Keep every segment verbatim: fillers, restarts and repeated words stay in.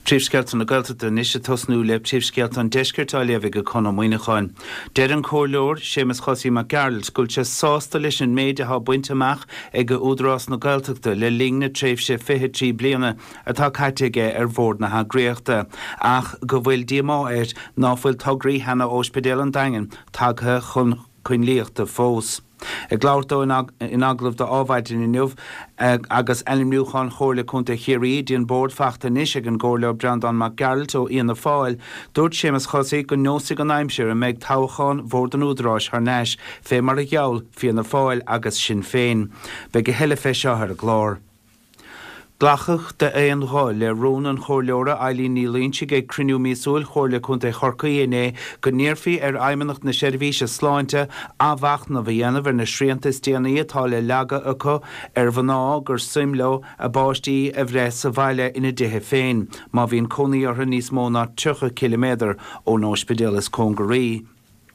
Príomhscealtaí na Gaeltachta níos tosnú le príomhscealtaí an deisceartáil a go chuna muoineáin. Deir an cóirleoir Séamus Chosí Mac Garald scoilte sásta leis an méid a buinte amach ag go údrás na Gaeltachta le língna tréimhse fiche trí bliana atá caiteige ar bhór na hagréachta. Ach go bhfuil díomá éir ná bhfuil tograí hena óspidéal an daingan tagtha chun cuinlíochta fós. Ag láirtó in aglah de ábhaidin in nuh agus elimnúchan chóirla chunta chéirí díon bord fachta níos ag an gcóirleoir Brendan Mac Garald ó Ian na Fáil, dúirt Séamus Chosí go nósigh an aimseir a méid tábhacháin bhór an údráis th neis fé mar a gheall fí na Fáil agus Sinn Féin. Be go heile fé seo ar a glár. Glachach de éon gháil le rún an chóirleóra Eileen Nílínse ag criniú mísúil chóirla chunta chorcaí éné go níorfaí ar aimimeacht na seirbhíse sláinte a bhacht na bhíanamh ar na sriantas déanaí atá le leaga acu ar bhaná gur suimleo a báistí a bhreis sa bhaile ina dithe féin, má bhíon conaí ortha níos mó ná tucha kiloméadar ó nóspidéalas Congaree.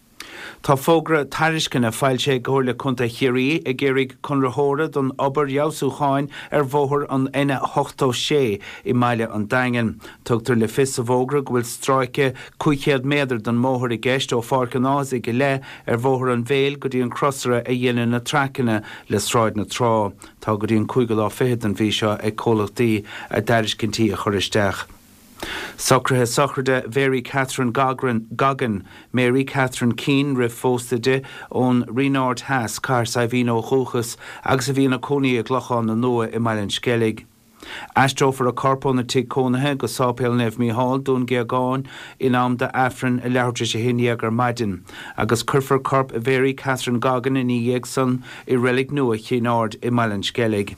Tá fógra tariscinna fáil sé gcóirla chunta chéirí ag géirigh chunrathóra don obair Jausúcháin ar bhóthar an ina hochtó sé i mbaile an daingan. Tugtar le fis a bhógra go bhfuil stráice cúicéad méadar don móthir i gceist ó Farcanáis ag le ar bhóthar an bhéal go dtí an crossara a dhéanana na tracanna le sráid na trá. Tá go dtí an cúige lá fichead an bhí seo ag cólachtaí a dairiscintí a churisteach. Socrathe socrde Mary Catherine Gagran, Gagan, Mary Catherine Keane rih fóstaide ón Rinard Haas car sa bhín ó chúchas agus a bhíon a cónaí a ghlachán na nua i mailen skellig. Astrófar a corpó na tí cónathe go sápéal nef mí hall dún geagáin in am de Afrin a leabhre sé hinníag ar maidin, agus curfar corp a Mary Catherine Gagan in í dhéagsan i relic nua chénard i mailen skellig.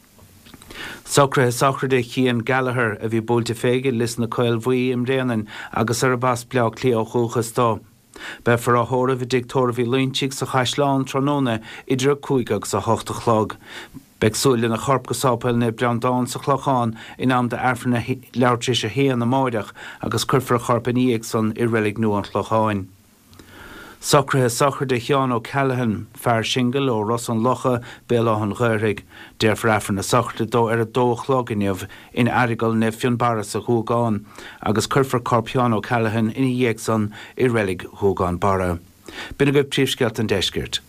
Socrathe socrde Cian Gallagher a bhí búilte féige lis na coil bhuí im réanan agus ar a bas bleach clí ó chúchas dó. Be for a hóra bhí dictóra bhí luintíigh sa chaisleán tróna idir cúigach sa hochta chlog. Beagsúil na chorp go sápáil na Brendan sa chlachán in am de Afrna leabhre sé héan na máideach agus curfar a chorp in íag san i relic nu an chlacháin. Socrathe socrde Chean O'Callaghan fear single ó Ross an Locha Béláhan Ghairigh, déir for Afrna socrte dó ar a dóchlog inniamh in arigal ne fion baras a thugáin, agus curfar corp Chean O'Callaghan in dhéag san i relic thugáin bara. Bina go príomhscealt an deiscirt.